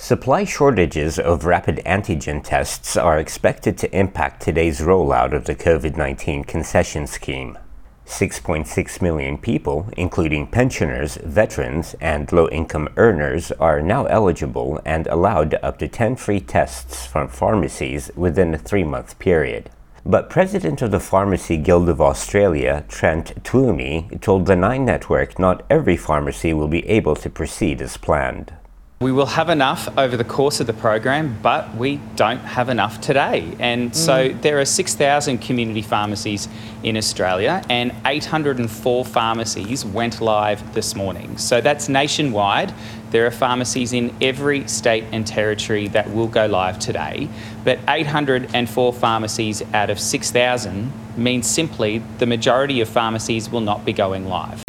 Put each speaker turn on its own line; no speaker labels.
Supply shortages of rapid antigen tests are expected to impact today's rollout of the COVID-19 concession scheme. 6.6 million people, including pensioners, veterans, and low-income earners, are now eligible and allowed up to 10 free tests from pharmacies within a 3-month period. But President of the Pharmacy Guild of Australia, Trent Twomey, told the Nine Network not every pharmacy will be able to proceed as planned.
We will have enough over the course of the program, but we don't have enough today. And so there are 6,000 community pharmacies in Australia and 804 pharmacies went live this morning. So that's nationwide. There are pharmacies in every state and territory that will go live today. But 804 pharmacies out of 6,000 means simply the majority of pharmacies will not be going live.